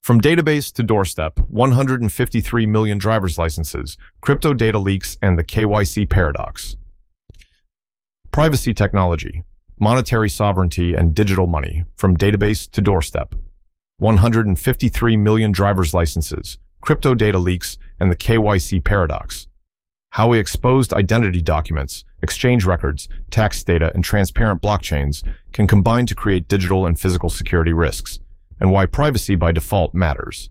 From database to doorstep, 153 million driver's licenses, crypto data leaks, and the KYC paradox. Privacy technology, monetary sovereignty, and digital money, from database to doorstep. 153 million driver's licenses, crypto data leaks, and the KYC paradox. How we exposed identity documents, exchange records, tax data, and transparent blockchains can combine to create digital and physical security risks, and why privacy by default matters.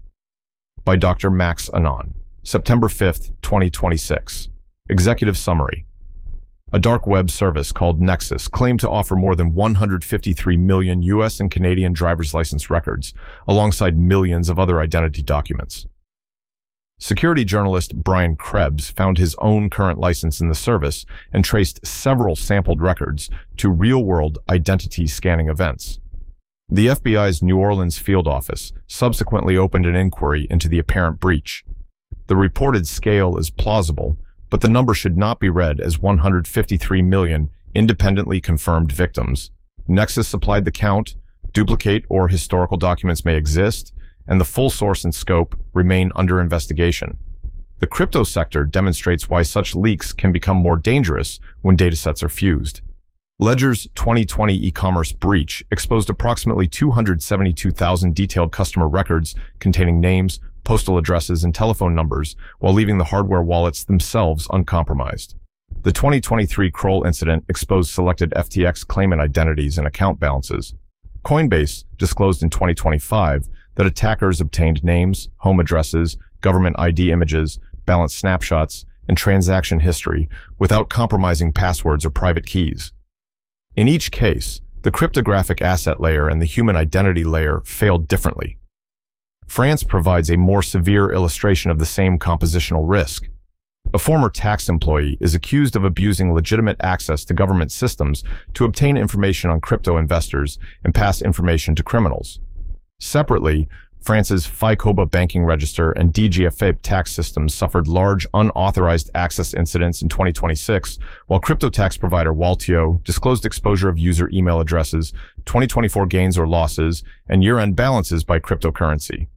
By Dr. Max Anon, September 5, 2026. Executive Summary. A dark web service called Nexus claimed to offer more than 153 million US and Canadian driver's license records, alongside millions of other identity documents. Security journalist Brian Krebs found his own current license in the service and traced several sampled records to real-world identity scanning events. The FBI's New Orleans field office subsequently opened an inquiry into the apparent breach. The reported scale is plausible, but the number should not be read as 153 million independently confirmed victims. Nexus supplied the count, duplicate or historical documents may exist, and the full source and scope remain under investigation. The crypto sector demonstrates why such leaks can become more dangerous when datasets are fused. Ledger's 2020 e-commerce breach exposed approximately 272,000 detailed customer records containing names, postal addresses, and telephone numbers, while leaving the hardware wallets themselves uncompromised. The 2023 Kroll incident exposed selected FTX claimant identities and account balances. Coinbase disclosed in 2025 that attackers obtained names, home addresses, government ID images, balance snapshots, and transaction history without compromising passwords or private keys. In each case, the cryptographic asset layer and the human identity layer failed differently. France provides a more severe illustration of the same compositional risk. A former tax employee is accused of abusing legitimate access to government systems to obtain information on crypto investors and pass information to criminals. Separately, France's FICOBA banking register and DGFA tax systems suffered large unauthorized access incidents in 2026, while crypto tax provider Waltio disclosed exposure of user email addresses, 2024 gains or losses, and year-end balances by cryptocurrency.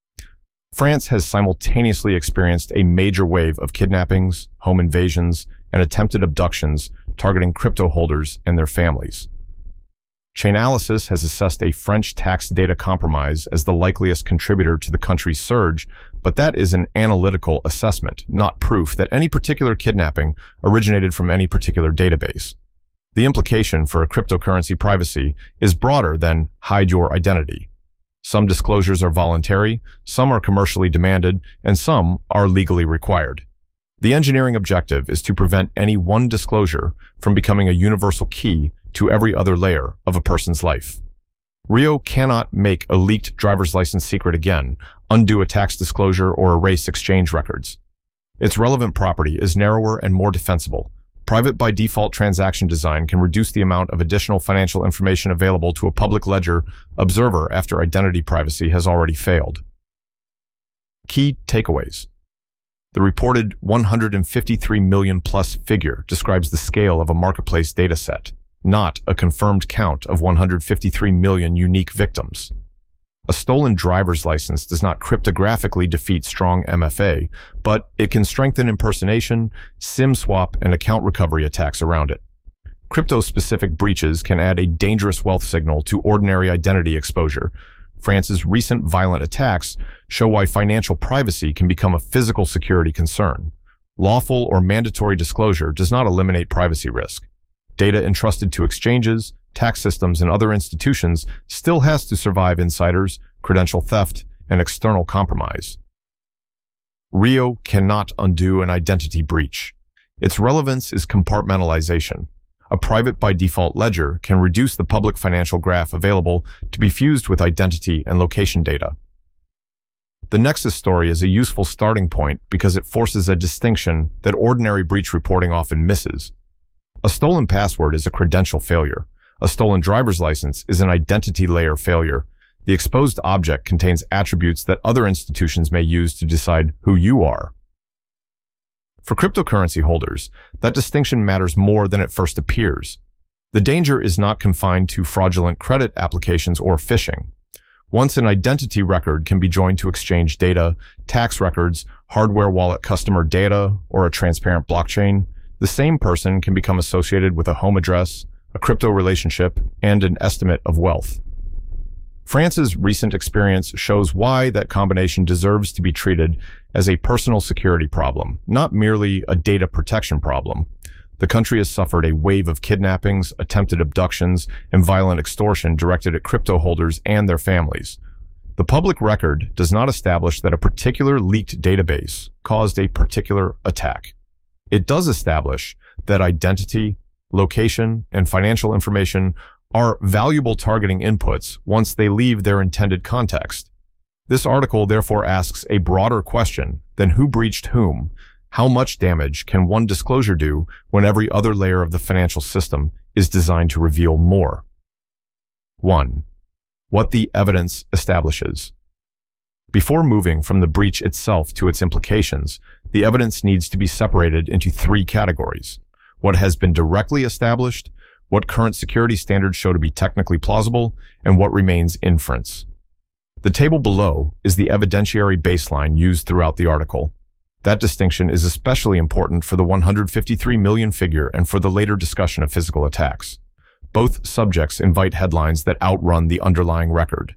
France has simultaneously experienced a major wave of kidnappings, home invasions, and attempted abductions targeting crypto holders and their families. Chainalysis has assessed a French tax data compromise as the likeliest contributor to the country's surge, but that is an analytical assessment, not proof that any particular kidnapping originated from any particular database. The implication for a cryptocurrency privacy is broader than hide your identity. Some disclosures are voluntary, some are commercially demanded, and some are legally required. The engineering objective is to prevent any one disclosure from becoming a universal key to every other layer of a person's life. Rio cannot make a leaked driver's license secret again, undo a tax disclosure, or erase exchange records. Its relevant property is narrower and more defensible. Private by default transaction design can reduce the amount of additional financial information available to a public ledger observer after identity privacy has already failed. Key takeaways. The reported 153 million plus figure describes the scale of a marketplace dataset, not a confirmed count of 153 million unique victims. A stolen driver's license does not cryptographically defeat strong MFA, but it can strengthen impersonation, SIM swap, and account recovery attacks around it. Crypto-specific breaches can add a dangerous wealth signal to ordinary identity exposure. France's recent violent attacks show why financial privacy can become a physical security concern. Lawful or mandatory disclosure does not eliminate privacy risk. Data entrusted to exchanges, tax systems, and other institutions still has to survive insiders, credential theft, and external compromise. Rio cannot undo an identity breach. Its relevance is compartmentalization. A private by default ledger can reduce the public financial graph available to be fused with identity and location data. The Nexus story is a useful starting point because it forces a distinction that ordinary breach reporting often misses. A stolen password is a credential failure. A stolen driver's license is an identity layer failure. The exposed object contains attributes that other institutions may use to decide who you are. For cryptocurrency holders, that distinction matters more than it first appears. The danger is not confined to fraudulent credit applications or phishing. Once an identity record can be joined to exchange data, tax records, hardware wallet customer data, or a transparent blockchain, the same person can become associated with a home address, a crypto relationship, and an estimate of wealth. France's recent experience shows why that combination deserves to be treated as a personal security problem, not merely a data protection problem. The country has suffered a wave of kidnappings, attempted abductions, and violent extortion directed at crypto holders and their families. The public record does not establish that a particular leaked database caused a particular attack. It does establish that identity, location, and financial information are valuable targeting inputs once they leave their intended context. This article therefore asks a broader question than who breached whom. How much damage can one disclosure do when every other layer of the financial system is designed to reveal more? 1. What the evidence establishes. Before moving from the breach itself to its implications, the evidence needs to be separated into 3 categories: what has been directly established, what current security standards show to be technically plausible, and what remains inference. The table below is the evidentiary baseline used throughout the article. That distinction is especially important for the 153 million figure and for the later discussion of physical attacks. Both subjects invite headlines that outrun the underlying record.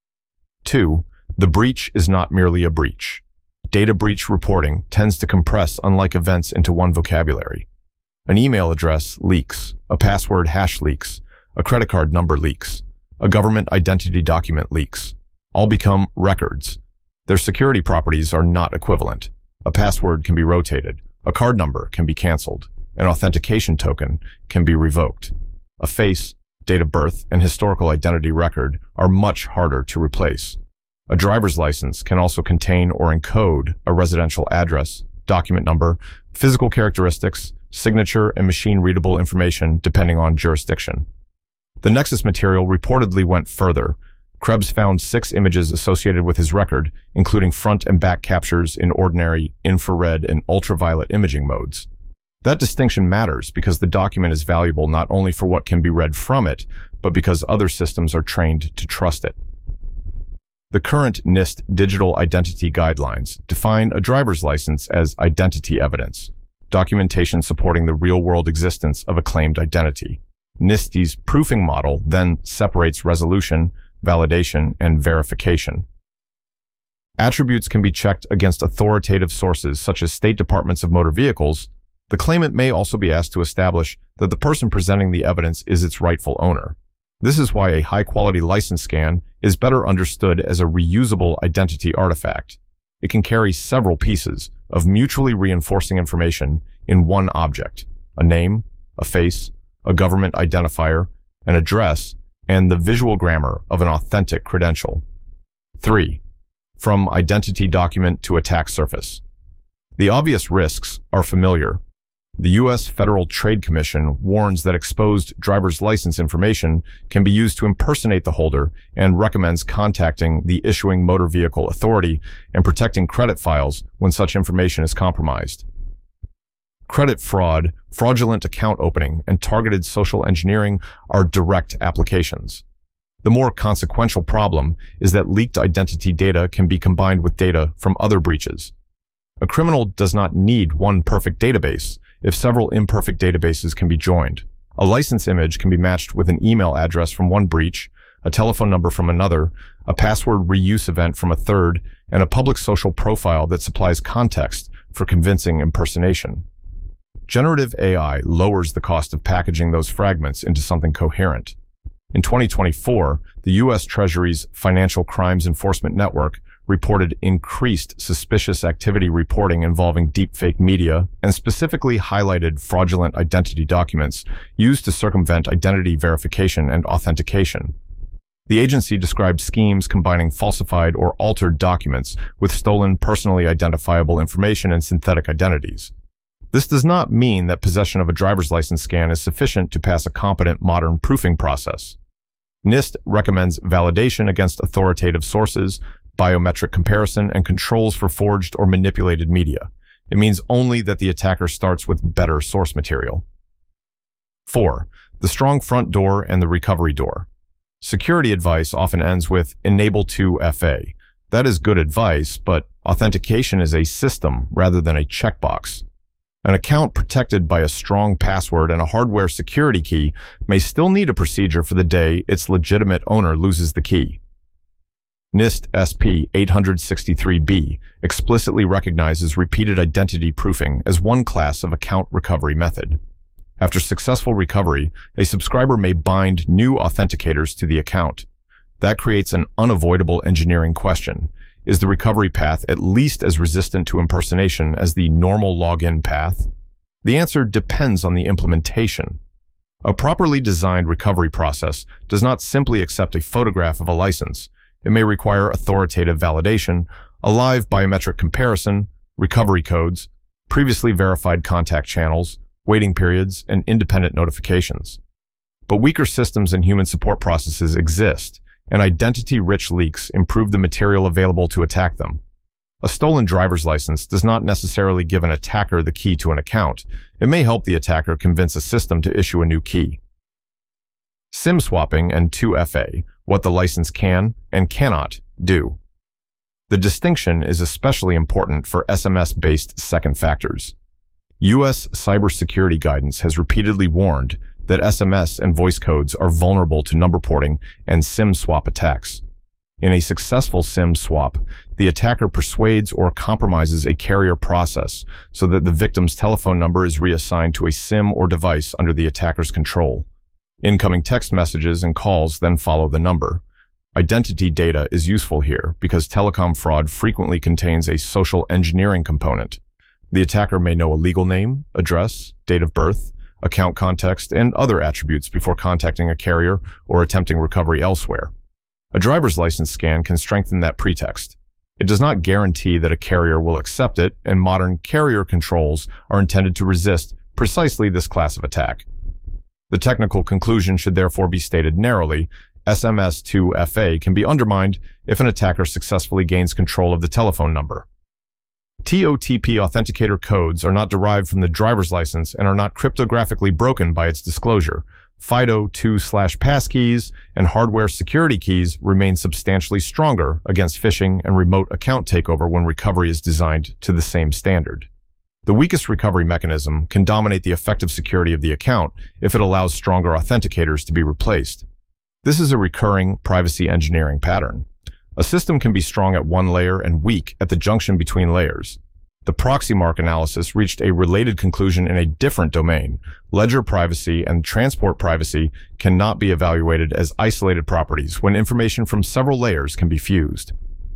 2. The breach is not merely a breach. Data breach reporting tends to compress unlike events into one vocabulary. An email address leaks, a password hash leaks, a credit card number leaks, a government identity document leaks. All become records. Their security properties are not equivalent. A password can be rotated, a card number can be canceled, an authentication token can be revoked. A face, date of birth, and historical identity record are much harder to replace. A driver's license can also contain or encode a residential address, document number, physical characteristics, signature, and machine-readable information depending on jurisdiction. The Nexus material reportedly went further. Krebs found 6 images associated with his record, including front and back captures in ordinary, infrared, and ultraviolet imaging modes. That distinction matters because the document is valuable not only for what can be read from it, but because other systems are trained to trust it. The current NIST Digital Identity Guidelines define a driver's license as identity evidence, documentation supporting the real-world existence of a claimed identity. NIST's proofing model then separates resolution, validation, and verification. Attributes can be checked against authoritative sources such as state departments of motor vehicles. The claimant may also be asked to establish that the person presenting the evidence is its rightful owner. This is why a high-quality license scan is better understood as a reusable identity artifact. It can carry several pieces of mutually reinforcing information in one object: a name, a face, a government identifier, an address, and the visual grammar of an authentic credential. 3. From identity document to attack surface. The obvious risks are familiar. The U.S. Federal Trade Commission warns that exposed driver's license information can be used to impersonate the holder and recommends contacting the issuing motor vehicle authority and protecting credit files when such information is compromised. Credit fraud, fraudulent account opening, and targeted social engineering are direct applications. The more consequential problem is that leaked identity data can be combined with data from other breaches. A criminal does not need one perfect database if several imperfect databases can be joined. A license image can be matched with an email address from one breach, a telephone number from another, a password reuse event from a third, and a public social profile that supplies context for convincing impersonation. Generative AI lowers the cost of packaging those fragments into something coherent. In 2024, the U.S. Treasury's Financial Crimes Enforcement Network reported increased suspicious activity reporting involving deepfake media and specifically highlighted fraudulent identity documents used to circumvent identity verification and authentication. The agency described schemes combining falsified or altered documents with stolen personally identifiable information and synthetic identities. This does not mean that possession of a driver's license scan is sufficient to pass a competent modern proofing process. NIST recommends validation against authoritative sources, biometric comparison, and controls for forged or manipulated media. It means only that the attacker starts with better source material. 4. The strong front door and the recovery door. Security advice often ends with enable 2FA. That is good advice, but authentication is a system rather than a checkbox. An account protected by a strong password and a hardware security key may still need a procedure for the day its legitimate owner loses the key. NIST SP 863B explicitly recognizes repeated identity proofing as one class of account recovery method. After successful recovery, a subscriber may bind new authenticators to the account. That creates an unavoidable engineering question. Is the recovery path at least as resistant to impersonation as the normal login path? The answer depends on the implementation. A properly designed recovery process does not simply accept a photograph of a license. It may require authoritative validation, a live biometric comparison, recovery codes, previously verified contact channels, waiting periods, and independent notifications. But weaker systems and human support processes exist, and identity-rich leaks improve the material available to attack them. A stolen driver's license does not necessarily give an attacker the key to an account. It may help the attacker convince a system to issue a new key. SIM swapping and 2FA, what the license can and cannot do. The distinction is especially important for SMS-based second factors. U.S. cybersecurity guidance has repeatedly warned that SMS and voice codes are vulnerable to number porting and SIM swap attacks. In a successful SIM swap, the attacker persuades or compromises a carrier process so that the victim's telephone number is reassigned to a SIM or device under the attacker's control. Incoming text messages and calls then follow the number. Identity data is useful here because telecom fraud frequently contains a social engineering component. The attacker may know a legal name, address, date of birth, account context, and other attributes before contacting a carrier or attempting recovery elsewhere. A driver's license scan can strengthen that pretext. It does not guarantee that a carrier will accept it, and modern carrier controls are intended to resist precisely this class of attack. The technical conclusion should therefore be stated narrowly. SMS-2FA can be undermined if an attacker successfully gains control of the telephone number. TOTP authenticator codes are not derived from the driver's license and are not cryptographically broken by its disclosure. FIDO2/passkeys and hardware security keys remain substantially stronger against phishing and remote account takeover when recovery is designed to the same standard. The weakest recovery mechanism can dominate the effective security of the account if it allows stronger authenticators to be replaced. This is a recurring privacy engineering pattern. A system can be strong at one layer and weak at the junction between layers. The Proxymark analysis reached a related conclusion in a different domain. Ledger privacy and transport privacy cannot be evaluated as isolated properties when information from several layers can be fused.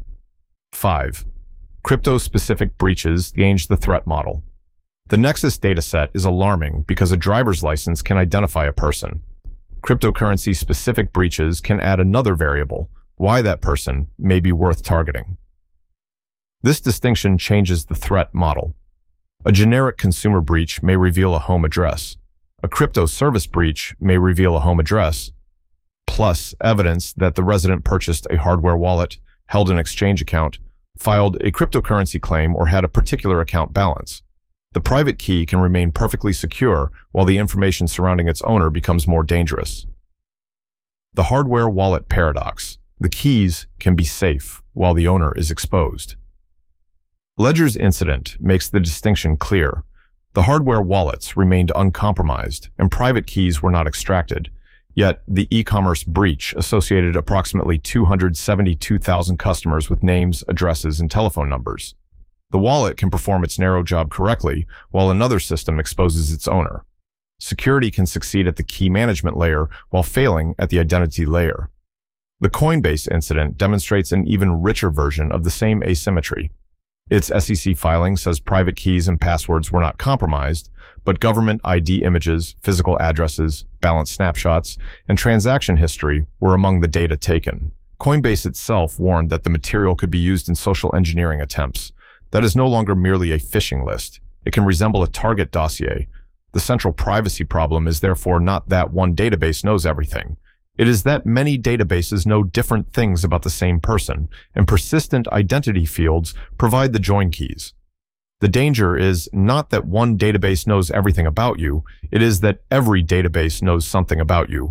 5. Crypto-specific breaches change the threat model. The Nexus dataset is alarming because a driver's license can identify a person. Cryptocurrency-specific breaches can add another variable, why that person may be worth targeting. This distinction changes the threat model. A generic consumer breach may reveal a home address. A crypto service breach may reveal a home address, plus evidence that the resident purchased a hardware wallet, held an exchange account, filed a cryptocurrency claim, or had a particular account balance. The private key can remain perfectly secure while the information surrounding its owner becomes more dangerous. The hardware wallet paradox. The keys can be safe while the owner is exposed. Ledger's incident makes the distinction clear. The hardware wallets remained uncompromised and private keys were not extracted, yet the e-commerce breach associated approximately 272,000 customers with names, addresses, and telephone numbers. The wallet can perform its narrow job correctly while another system exposes its owner. Security can succeed at the key management layer while failing at the identity layer. The Coinbase incident demonstrates an even richer version of the same asymmetry. Its SEC filing says private keys and passwords were not compromised, but government ID images, physical addresses, balance snapshots, and transaction history were among the data taken. Coinbase itself warned that the material could be used in social engineering attempts. That is no longer merely a phishing list. It can resemble a target dossier. The central privacy problem is therefore not that one database knows everything. It is that many databases know different things about the same person, and persistent identity fields provide the join keys. The danger is not that one database knows everything about you, it is that every database knows something about you.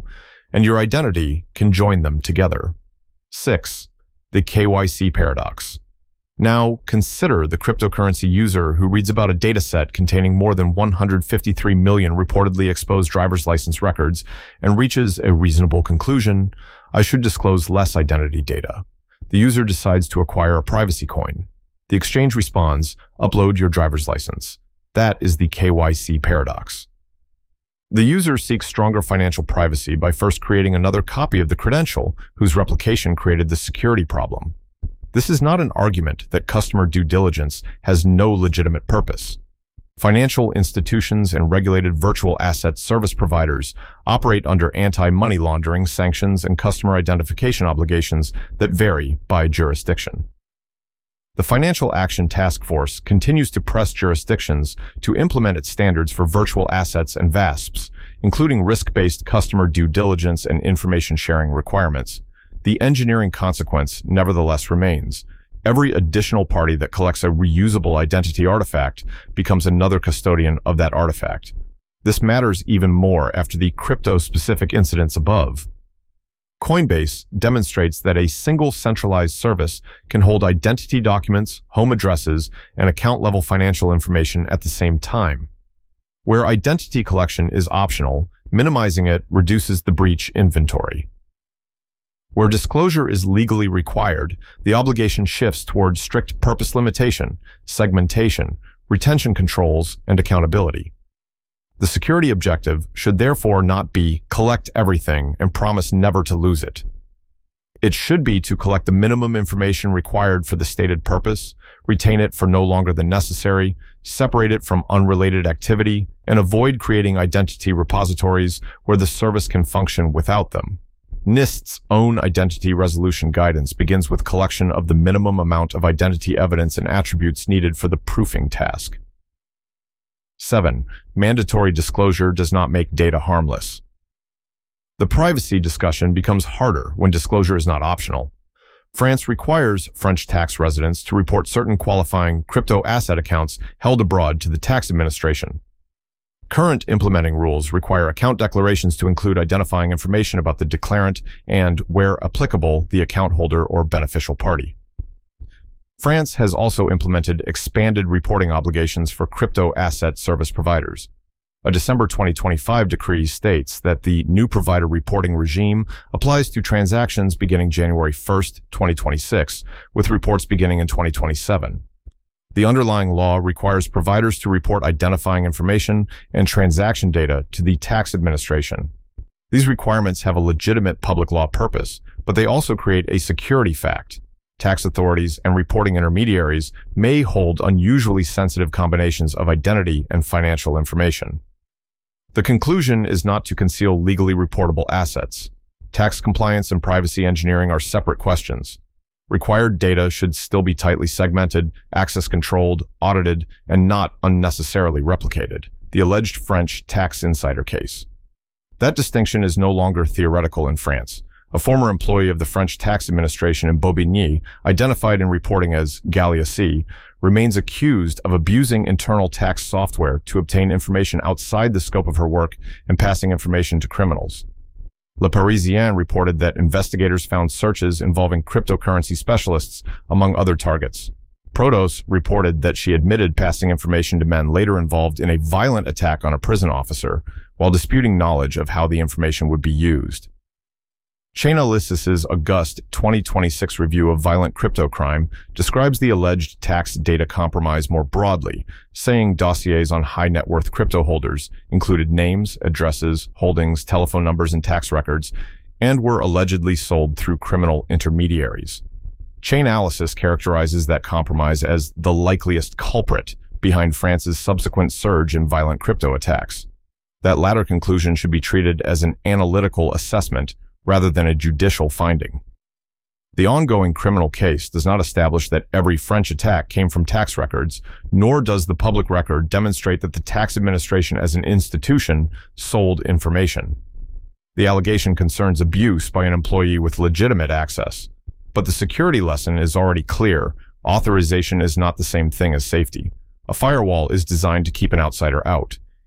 and your identity can join them together. 6. The KYC paradox. Now, consider the cryptocurrency user who reads about a dataset containing more than 153 million reportedly exposed driver's license records and reaches a reasonable conclusion: I should disclose less identity data. The user decides to acquire a privacy coin. The exchange responds, upload your driver's license. That is the KYC paradox. The user seeks stronger financial privacy by first creating another copy of the credential whose replication created the security problem. This is not an argument that customer due diligence has no legitimate purpose. Financial institutions and regulated virtual asset service providers operate under anti-money laundering sanctions and customer identification obligations that vary by jurisdiction. The Financial Action Task Force continues to press jurisdictions to implement its standards for virtual assets and VASPs, including risk-based customer due diligence and information sharing requirements. The engineering consequence nevertheless remains. Every additional party that collects a reusable identity artifact becomes another custodian of that artifact. This matters even more after the crypto-specific incidents above. Coinbase demonstrates that a single centralized service can hold identity documents, home addresses, and account-level financial information at the same time. Where identity collection is optional, minimizing it reduces the breach inventory. Where disclosure is legally required, the obligation shifts toward strict purpose limitation, segmentation, retention controls, and accountability. The security objective should therefore not be collect everything and promise never to lose it. It should be to collect the minimum information required for the stated purpose, retain it for no longer than necessary, separate it from unrelated activity, and avoid creating identity repositories where the service can function without them. NIST's own identity resolution guidance begins with collection of the minimum amount of identity evidence and attributes needed for the proofing task. 7. Mandatory disclosure does not make data harmless. The privacy discussion becomes harder when disclosure is not optional. France requires French tax residents to report certain qualifying crypto asset accounts held abroad to the tax administration. Current implementing rules require account declarations to include identifying information about the declarant and, where applicable, the account holder or beneficial party. France has also implemented expanded reporting obligations for crypto asset service providers. A December 2025 decree states that the new provider reporting regime applies to transactions beginning January 1, 2026, with reports beginning in 2027. The underlying law requires providers to report identifying information and transaction data to the tax administration. These requirements have a legitimate public law purpose, but they also create a security fact. Tax authorities and reporting intermediaries may hold unusually sensitive combinations of identity and financial information. The conclusion is not to conceal legally reportable assets. Tax compliance and privacy engineering are separate questions. Required data should still be tightly segmented, access controlled, audited, and not unnecessarily replicated. The alleged French tax insider case. That distinction is no longer theoretical in France. A former employee of the French tax administration in Bobigny, identified in reporting as Galia C, remains accused of abusing internal tax software to obtain information outside the scope of her work and passing information to criminals. Le Parisien reported that investigators found searches involving cryptocurrency specialists among other targets. Protos reported that she admitted passing information to men later involved in a violent attack on a prison officer, while disputing knowledge of how the information would be used. Chainalysis' August 2026 review of violent crypto crime describes the alleged tax data compromise more broadly, saying dossiers on high net worth crypto holders included names, addresses, holdings, telephone numbers, and tax records, and were allegedly sold through criminal intermediaries. Chainalysis characterizes that compromise as the likeliest culprit behind France's subsequent surge in violent crypto attacks. That latter conclusion should be treated as an analytical assessment rather than a judicial finding. The ongoing criminal case does not establish that every French attack came from tax records, nor does the public record demonstrate that the tax administration as an institution sold information. The allegation concerns abuse by an employee with legitimate access. But the security lesson is already clear. Authorization is not the same thing as safety. A firewall is designed to keep an outsider out.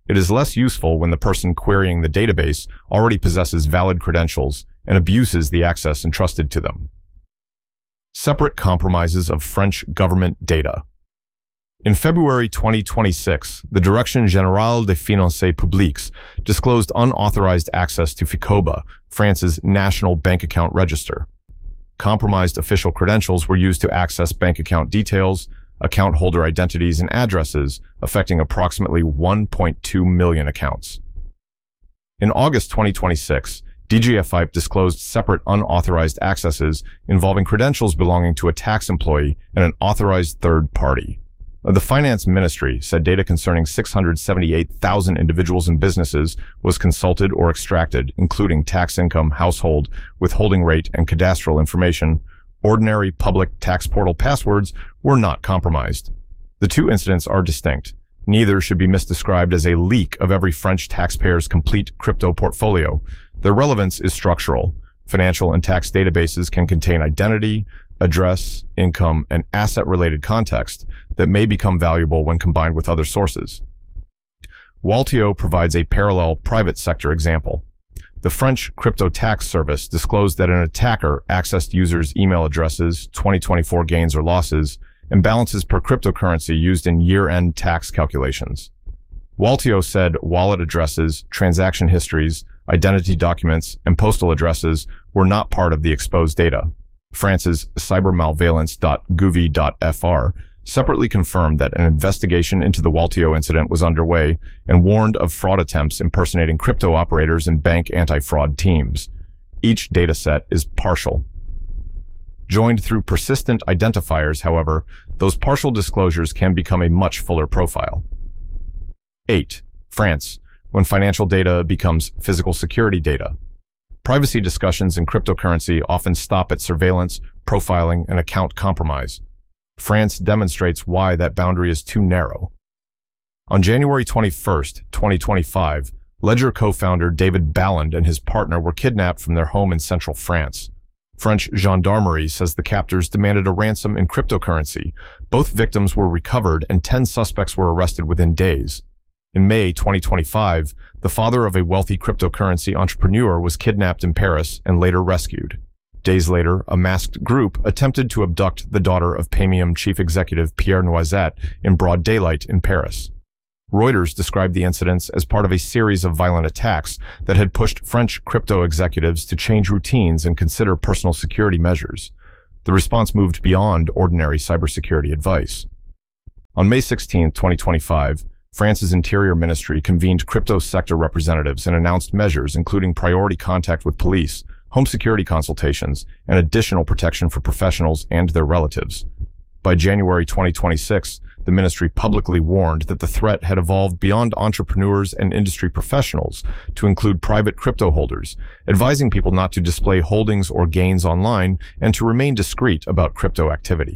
It is less useful when the person querying the database already possesses valid credentials and abuses the access entrusted to them. Separate compromises of French government data. In February 2026, the Direction Générale des Finances Publiques disclosed unauthorized access to FICOBA, France's national bank account register. Compromised official credentials were used to access bank account details, account holder identities, and addresses, affecting approximately 1.2 million accounts. In August 2026, DGFIP disclosed separate unauthorized accesses involving credentials belonging to a tax employee and an authorized third party. The Finance Ministry said data concerning 678,000 individuals and businesses was consulted or extracted, including tax income, household, withholding rate, and cadastral information. Ordinary public tax portal passwords were not compromised. The two incidents are distinct. Neither should be misdescribed as a leak of every French taxpayer's complete crypto portfolio. Their relevance is structural. Financial and tax databases can contain identity, address, income, and asset-related context that may become valuable when combined with other sources. Waltio provides a parallel private sector example. The French crypto tax service disclosed that an attacker accessed users' email addresses, 2024 gains or losses, and balances per cryptocurrency used in year-end tax calculations. Waltio said wallet addresses, transaction histories, identity documents, and postal addresses were not part of the exposed data. France's cybermalveillance.gouv.fr separately confirmed that an investigation into the Waltio incident was underway and warned of fraud attempts impersonating crypto operators and bank anti-fraud teams. Each dataset is partial. Joined through persistent identifiers, however, those partial disclosures can become a much fuller profile. 8. France, when financial data becomes physical security data. Privacy discussions in cryptocurrency often stop at surveillance, profiling, and account compromise. France demonstrates why that boundary is too narrow. On January 21, 2025, Ledger co-founder David Balland and his partner were kidnapped from their home in central France. French gendarmerie says the captors demanded a ransom in cryptocurrency. Both victims were recovered and 10 suspects were arrested within days. In May 2025, the father of a wealthy cryptocurrency entrepreneur was kidnapped in Paris and later rescued. Days later, a masked group attempted to abduct the daughter of Paymium chief executive Pierre Noisette in broad daylight in Paris. Reuters described the incidents as part of a series of violent attacks that had pushed French crypto executives to change routines and consider personal security measures. The response moved beyond ordinary cybersecurity advice. On May 16, 2025, France's Interior Ministry convened crypto sector representatives and announced measures including priority contact with police, home security consultations, and additional protection for professionals and their relatives. By January 2026, the ministry publicly warned that the threat had evolved beyond entrepreneurs and industry professionals to include private crypto holders, advising people not to display holdings or gains online and to remain discreet about crypto activity.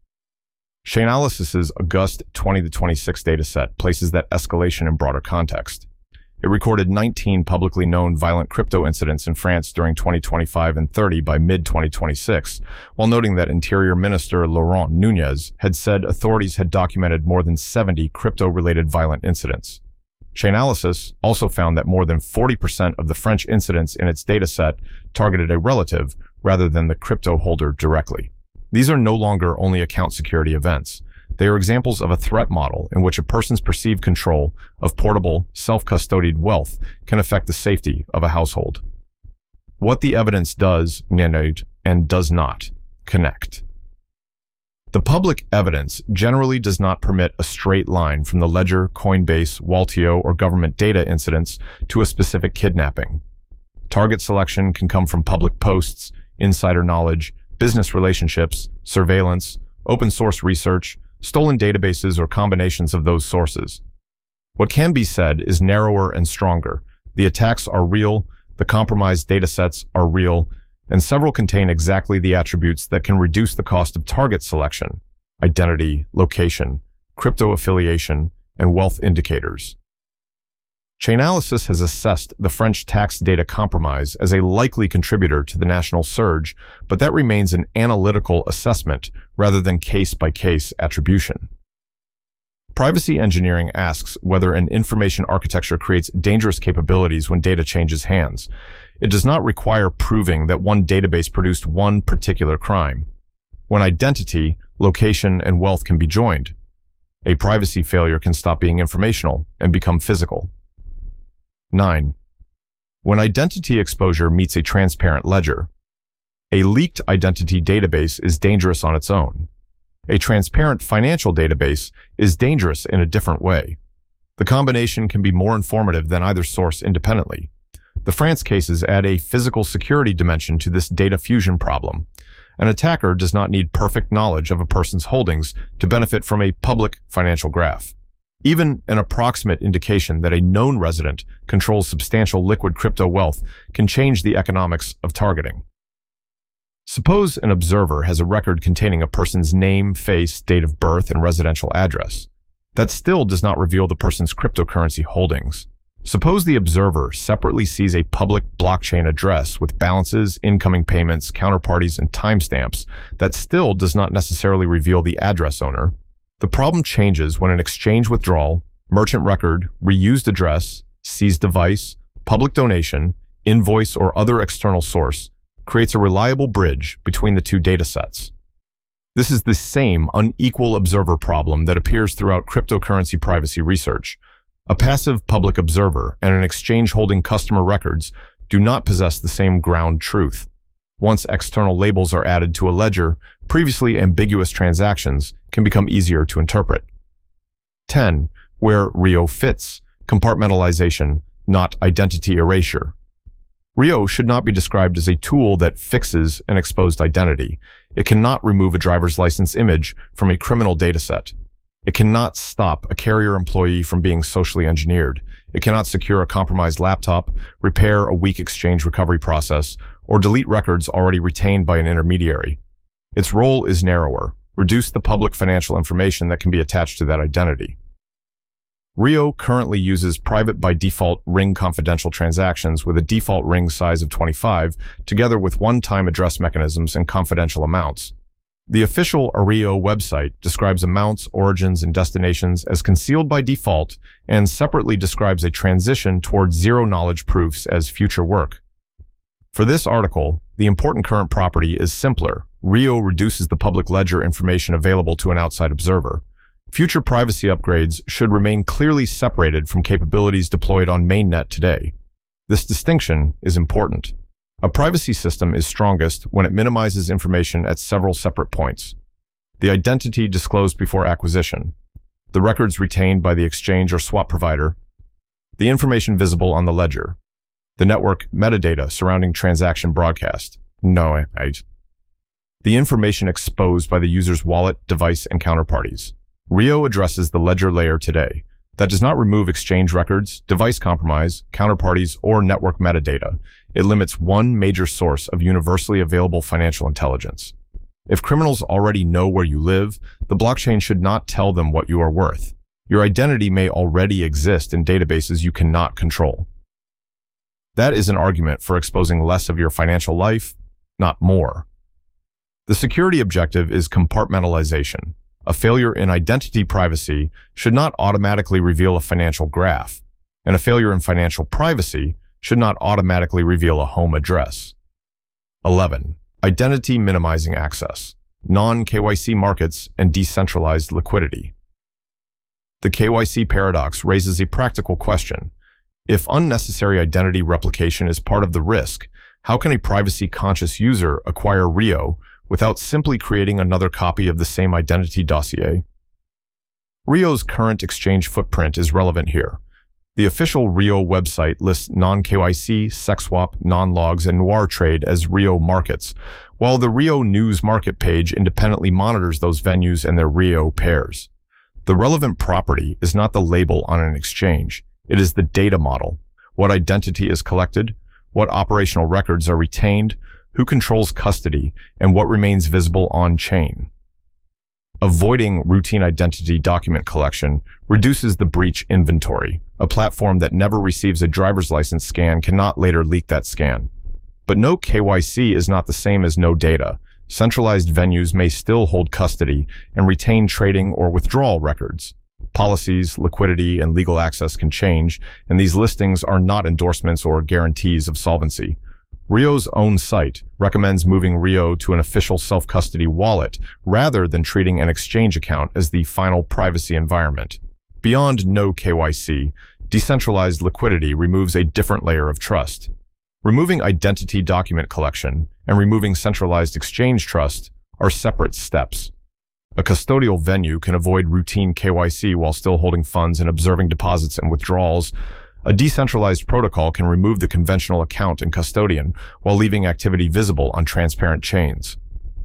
Chainalysis' August 2026 dataset places that escalation in broader context. It recorded 19 publicly known violent crypto incidents in France during 2025 and 30 by mid-2026, while noting that Interior Minister Laurent Nunez had said authorities had documented more than 70 crypto-related violent incidents. Chainalysis also found that more than 40% of the French incidents in its dataset targeted a relative rather than the crypto holder directly. These are no longer only account security events. They are examples of a threat model in which a person's perceived control of portable, self-custodied wealth can affect the safety of a household. What the evidence does, and does not connect. The public evidence generally does not permit a straight line from the Ledger, Coinbase, Waltio, or government data incidents to a specific kidnapping. Target selection can come from public posts, insider knowledge, business relationships, surveillance, open source research, stolen databases, or combinations of those sources. What can be said is narrower and stronger. The attacks are real, the compromised datasets are real, and several contain exactly the attributes that can reduce the cost of target selection: identity, location, crypto affiliation, and wealth indicators. Chainalysis has assessed the French tax data compromise as a likely contributor to the national surge, but that remains an analytical assessment rather than case-by-case attribution. Privacy engineering asks whether an information architecture creates dangerous capabilities when data changes hands. It does not require proving that one database produced one particular crime. When identity, location, and wealth can be joined, a privacy failure can stop being informational and become physical. 9. When identity exposure meets a transparent ledger, a leaked identity database is dangerous on its own. A transparent financial database is dangerous in a different way. The combination can be more informative than either source independently. The France cases add a physical security dimension to this data fusion problem. An attacker does not need perfect knowledge of a person's holdings to benefit from a public financial graph. Even an approximate indication that a known resident controls substantial liquid crypto wealth can change the economics of targeting. Suppose an observer has a record containing a person's name, face, date of birth, and residential address. That still does not reveal the person's cryptocurrency holdings. Suppose the observer separately sees a public blockchain address with balances, incoming payments, counterparties, and timestamps. That still does not necessarily reveal the address owner. The problem changes when an exchange withdrawal, merchant record, reused address, seized device, public donation, invoice, or other external source creates a reliable bridge between the two datasets. This is the same unequal observer problem that appears throughout cryptocurrency privacy research. A passive public observer and an exchange holding customer records do not possess the same ground truth. Once external labels are added to a ledger, previously ambiguous transactions can become easier to interpret. 10. Where RIO fits, compartmentalization, not identity erasure. RIO should not be described as a tool that fixes an exposed identity. It cannot remove a driver's license image from a criminal dataset. It cannot stop a carrier employee from being socially engineered. It cannot secure a compromised laptop, repair a weak exchange recovery process, or delete records already retained by an intermediary. Its role is narrower: reduce the public financial information that can be attached to that identity. RIO currently uses private by default ring confidential transactions with a default ring size of 25, together with one-time address mechanisms and confidential amounts. The official RIO website describes amounts, origins, and destinations as concealed by default and separately describes a transition towards zero-knowledge proofs as future work. For this article, the important current property is simpler. RIO reduces the public ledger information available to an outside observer. Future privacy upgrades should remain clearly separated from capabilities deployed on mainnet today. This distinction is important. A privacy system is strongest when it minimizes information at several separate points. The identity disclosed before acquisition, the records retained by the exchange or swap provider, the information visible on the ledger, the network metadata surrounding transaction broadcast, the information exposed by the user's wallet, device, and counterparties. RIO addresses the ledger layer today. That does not remove exchange records, device compromise, counterparties, or network metadata. It limits one major source of universally available financial intelligence. If criminals already know where you live, the blockchain should not tell them what you are worth. Your identity may already exist in databases you cannot control. That is an argument for exposing less of your financial life, not more. The security objective is compartmentalization. A failure in identity privacy should not automatically reveal a financial graph, and a failure in financial privacy should not automatically reveal a home address. 11. Identity minimizing access, non-KYC markets, and decentralized liquidity. The KYC paradox raises a practical question. If unnecessary identity replication is part of the risk, how can a privacy-conscious user acquire RIO without simply creating another copy of the same identity dossier? RIO's current exchange footprint is relevant here. The official RIO website lists non-KYC, SexSwap, non-logs, and Noir Trade as RIO markets, while the RIO News Market page independently monitors those venues and their RIO pairs. The relevant property is not the label on an exchange. It is the data model. What identity is collected, what operational records are retained, who controls custody, and what remains visible on-chain. Avoiding routine identity document collection reduces the breach inventory. A platform that never receives a driver's license scan cannot later leak that scan. But no KYC is not the same as no data. Centralized venues may still hold custody and retain trading or withdrawal records. Policies, liquidity, and legal access can change, and these listings are not endorsements or guarantees of solvency. Rio's own site recommends moving Rio to an official self-custody wallet rather than treating an exchange account as the final privacy environment. Beyond no KYC, decentralized liquidity removes a different layer of trust. Removing identity document collection and removing centralized exchange trust are separate steps. A custodial venue can avoid routine KYC while still holding funds and observing deposits and withdrawals. A decentralized protocol can remove the conventional account and custodian while leaving activity visible on transparent chains.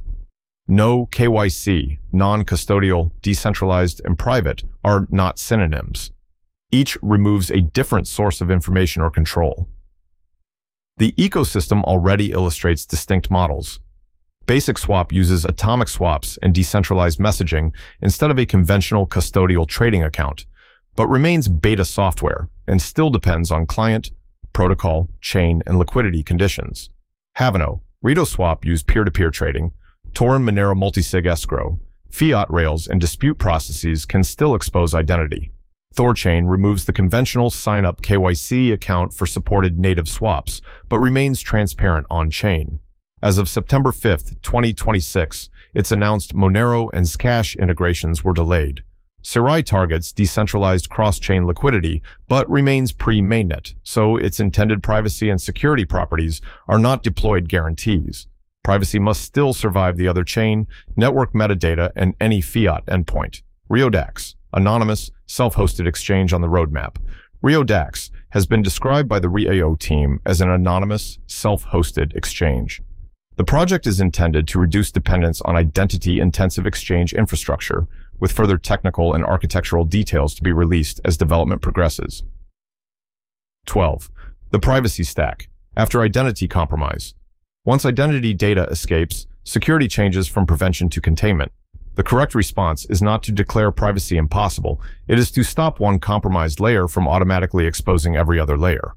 No KYC, non-custodial, decentralized, and private are not synonyms. Each removes a different source of information or control. The ecosystem already illustrates distinct models. Basic Swap uses atomic swaps and decentralized messaging instead of a conventional custodial trading account, but remains beta software and still depends on client, protocol, chain, and liquidity conditions. Haveno, RitoSwap use peer-to-peer trading. Tor and Monero multisig escrow, fiat rails, and dispute processes can still expose identity. Thorchain removes the conventional sign-up KYC account for supported native swaps, but remains transparent on-chain. As of September 5, 2026, it's announced Monero and Zcash integrations were delayed. Serai targets decentralized cross-chain liquidity, but remains pre-mainnet, so its intended privacy and security properties are not deployed guarantees. Privacy must still survive the other chain, network metadata, and any fiat endpoint. RioDAX, anonymous, self-hosted exchange on the roadmap. RioDAX has been described by the Rio team as an anonymous, self-hosted exchange. The project is intended to reduce dependence on identity-intensive exchange infrastructure, with further technical and architectural details to be released as development progresses. 12. The privacy stack. After identity compromise. Once identity data escapes, security changes from prevention to containment. The correct response is not to declare privacy impossible. It is to stop one compromised layer from automatically exposing every other layer.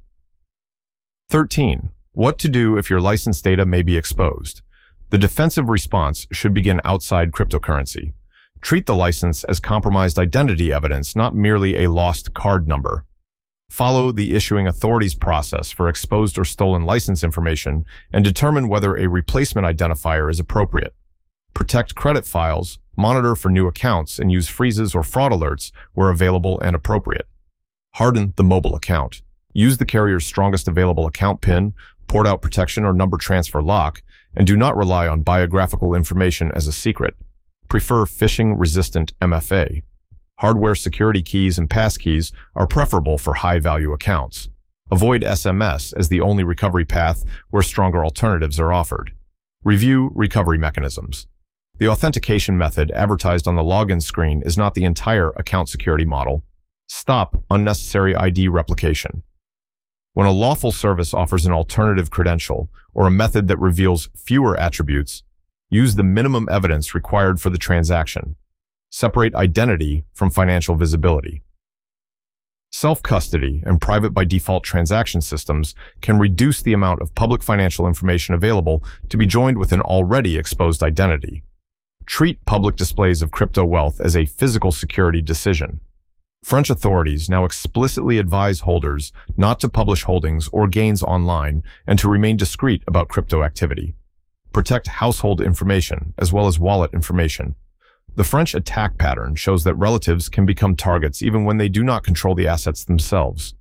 13. What to do if your license data may be exposed. The defensive response should begin outside cryptocurrency. Treat the license as compromised identity evidence, not merely a lost card number. Follow the issuing authority's process for exposed or stolen license information and determine whether a replacement identifier is appropriate. Protect credit files, monitor for new accounts, and use freezes or fraud alerts where available and appropriate. Harden the mobile account. Use the carrier's strongest available account PIN, port-out protection, or number transfer lock, and do not rely on biographical information as a secret. Prefer phishing-resistant MFA. Hardware security keys and passkeys are preferable for high-value accounts. Avoid SMS as the only recovery path where stronger alternatives are offered. Review recovery mechanisms. The authentication method advertised on the login screen is not the entire account security model. Stop unnecessary ID replication. When a lawful service offers an alternative credential or a method that reveals fewer attributes, use the minimum evidence required for the transaction. Separate identity from financial visibility. Self-custody and private by default transaction systems can reduce the amount of public financial information available to be joined with an already exposed identity. Treat public displays of crypto wealth as a physical security decision. French authorities now explicitly advise holders not to publish holdings or gains online and to remain discreet about crypto activity. Protect household information as well as wallet information. The French attack pattern shows that relatives can become targets even when they do not control the assets themselves.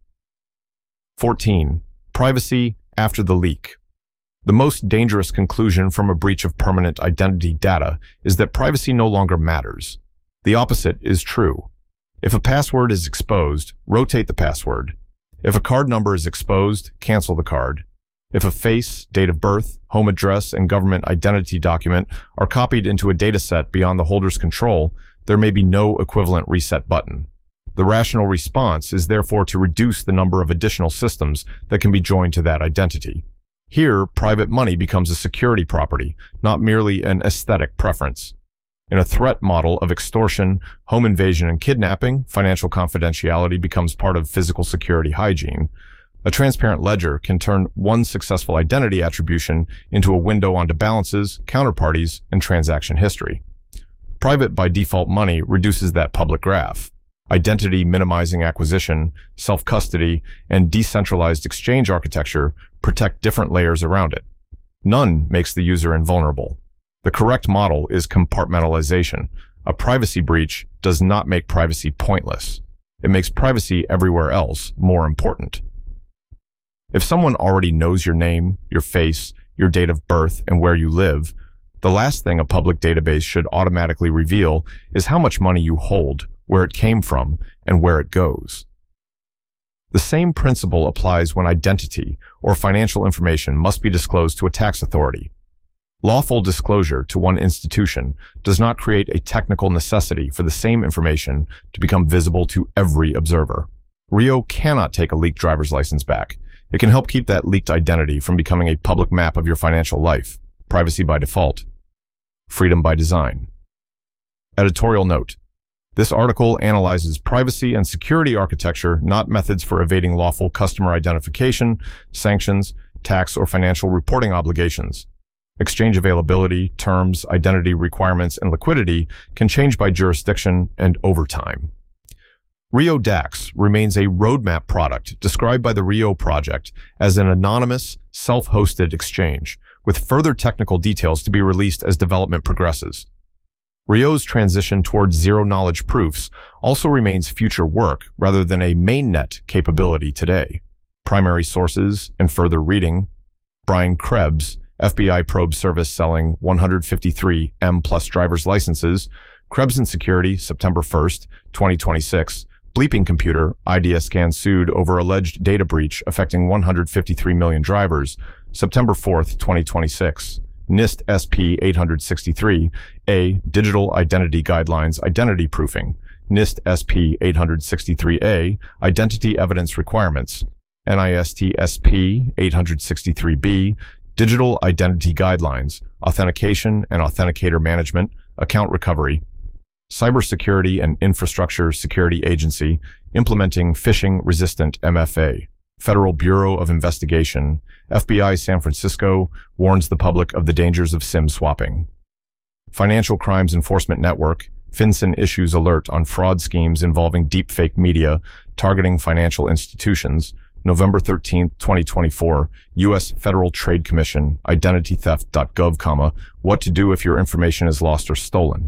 14. Privacy after the leak. The most dangerous conclusion from a breach of permanent identity data is that privacy no longer matters. The opposite is true. If a password is exposed, rotate the password. If a card number is exposed, cancel the card. If a face, date of birth, home address, and government identity document are copied into a dataset beyond the holder's control, there may be no equivalent reset button. The rational response is therefore to reduce the number of additional systems that can be joined to that identity. Here, private money becomes a security property, not merely an aesthetic preference. In a threat model of extortion, home invasion, and kidnapping, financial confidentiality becomes part of physical security hygiene. A transparent ledger can turn one successful identity attribution into a window onto balances, counterparties, and transaction history. Private by default money reduces that public graph. Identity minimizing acquisition, self-custody, and decentralized exchange architecture protect different layers around it. None makes the user invulnerable. The correct model is compartmentalization. A privacy breach does not make privacy pointless. It makes privacy everywhere else more important. If someone already knows your name, your face, your date of birth, and where you live, the last thing a public database should automatically reveal is how much money you hold, where it came from, and where it goes. The same principle applies when identity or financial information must be disclosed to a tax authority. Lawful disclosure to one institution does not create a technical necessity for the same information to become visible to every observer. Rio cannot take a leaked driver's license back. It can help keep that leaked identity from becoming a public map of your financial life. Privacy by default. Freedom by design. Editorial note. This article analyzes privacy and security architecture, not methods for evading lawful customer identification, sanctions, tax, or financial reporting obligations. Exchange availability, terms, identity requirements, and liquidity can change by jurisdiction and over time. Rio DAX remains a roadmap product described by the Rio project as an anonymous, self-hosted exchange, with further technical details to be released as development progresses. Rio's transition towards zero-knowledge proofs also remains future work rather than a mainnet capability today. Primary sources and further reading: Brian Krebs, FBI probe service selling 153 M+ driver's licenses, Krebs and Security, September 1st, 2026, Bleeping Computer, IDScan sued over alleged data breach affecting 153 million drivers, September 4th, 2026. NIST SP 863, A, Digital Identity Guidelines Identity Proofing, NIST SP 863A, Identity Evidence Requirements, NIST SP 863B, Digital Identity Guidelines, Authentication and Authenticator Management, Account Recovery, Cybersecurity and Infrastructure Security Agency, implementing phishing-resistant MFA. Federal Bureau of Investigation, FBI San Francisco, warns the public of the dangers of SIM swapping. Financial Crimes Enforcement Network, FinCEN issues alert on fraud schemes involving deepfake media targeting financial institutions, November 13, 2024, U.S. Federal Trade Commission, identitytheft.gov, what to do if your information is lost or stolen.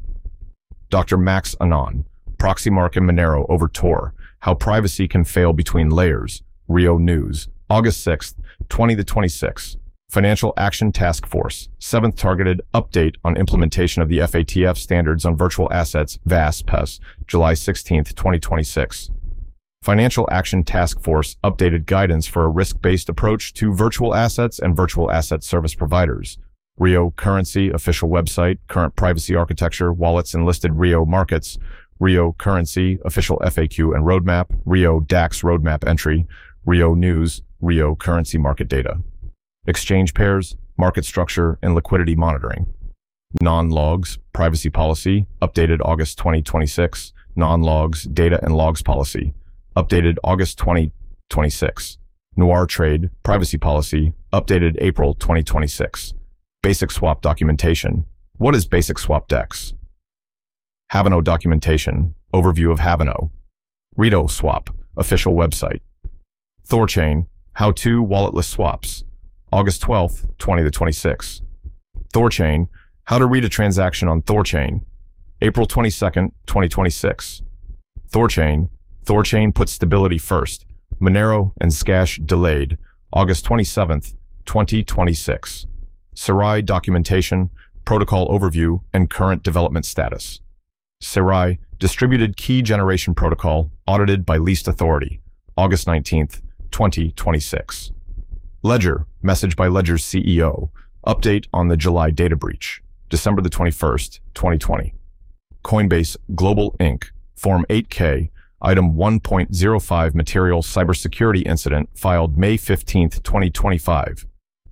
Dr. Max Anon, Proxymark and Monero over Tor, how privacy can fail between layers, Rio News, August 6, 2026. Financial Action Task Force, 7th targeted update on implementation of the FATF standards on virtual assets, VASP, July 16, 2026. Financial Action Task Force updated guidance for a risk-based approach to virtual assets and virtual asset service providers. Rio Currency official website, current privacy architecture, wallets and listed Rio markets. Rio Currency official FAQ and roadmap. Rio DAX roadmap entry. Rio News, Rio Currency market data. Exchange pairs, market structure, and liquidity monitoring. Non-logs, privacy policy, updated August 2026. Non-logs, data and logs policy, updated August 2026. Noir Trade, privacy policy, updated April 2026. Basic swap documentation. What is Basic Swap DEX? Haveno documentation, overview of Haveno. Rito Swap, official website. Thorchain, how-to walletless swaps, August 12th, 2026. Thorchain, how to read a transaction on Thorchain, April 22nd, 2026. Thorchain, Thorchain puts stability first, Monero and Scash delayed, August 27th, 2026. Sarai documentation, protocol overview, and current development status. Sarai, distributed key generation protocol, audited by least authority, August 19th, 2026. Ledger, message by Ledger's CEO, update on the July data breach, December the 21st, 2020. Coinbase Global Inc., Form 8K, Item 1.05 Material Cybersecurity Incident filed May 15th, 2025.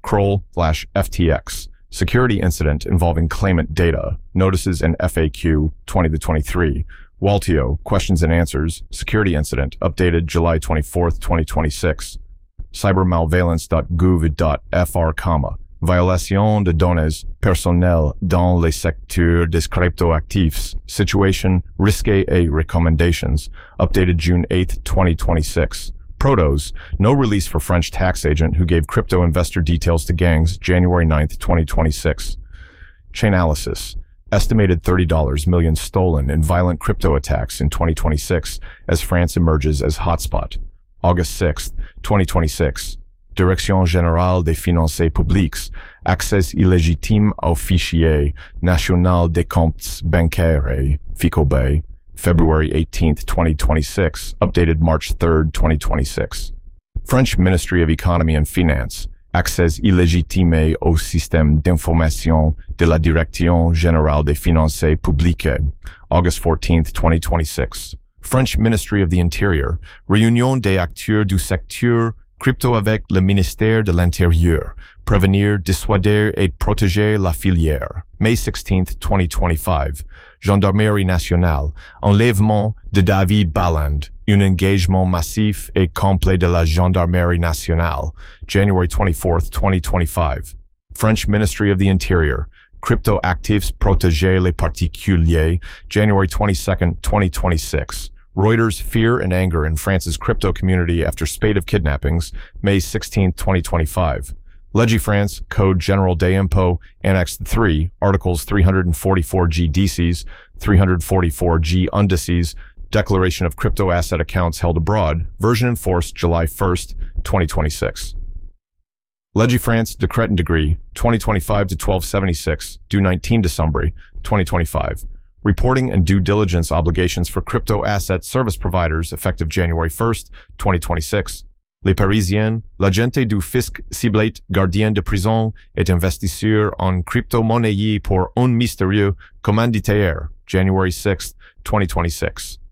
Kroll/FTX, Security Incident involving claimant data, notices and FAQ 20-23. Waltio, Questions and Answers, Security Incident, updated July 24th, 2026. Cybermalvalence.gov.fr, Violation de données personnelles dans les secteurs des cryptoactifs. Situation risque et recommendations. Updated June 8, 2026. Protos. No release for French tax agent who gave crypto investor details to gangs January 9, 2026. Chainalysis. Estimated $30 million stolen in violent crypto attacks in 2026 as France emerges as hotspot. August 6, 2026. Direction générale des finances publiques, accès illégitime aux fichiers national des comptes bancaires, FICOBay, February 18, 2026, updated March 3, 2026. French Ministry of Economy and Finance, accès illégitime au système d'information de la Direction générale des finances publiques, August 14, 2026. French Ministry of the Interior, réunion des acteurs du secteur crypto avec le ministère de l'Intérieur, prévenir, dissuader et protéger la filière. May 16, 2025. Gendarmerie nationale, enlèvement de David Balland, un engagement massif et complet de la Gendarmerie nationale. January 24, 2025. French Ministry of the Interior, crypto actifs protéger les particuliers. January 22, 2026. Reuters, fear and anger in France's crypto community after spate of kidnappings, May 16, 2025. Legifrance, Code General des Impôts, Annex 3, Articles 344G Decies, 344G Undices, Declaration of Crypto Asset Accounts Held Abroad, version enforced July 1st, 2026. Legifrance, Decret and Degree, 2025 to 1276, due 19 December, 2025. Reporting and due diligence obligations for crypto asset service providers effective January 1st, 2026. Les Parisiens, l'agente du fisc ciblait gardien de prison et investisseur en crypto-monnaie pour un mystérieux commanditaire, January 6th, 2026.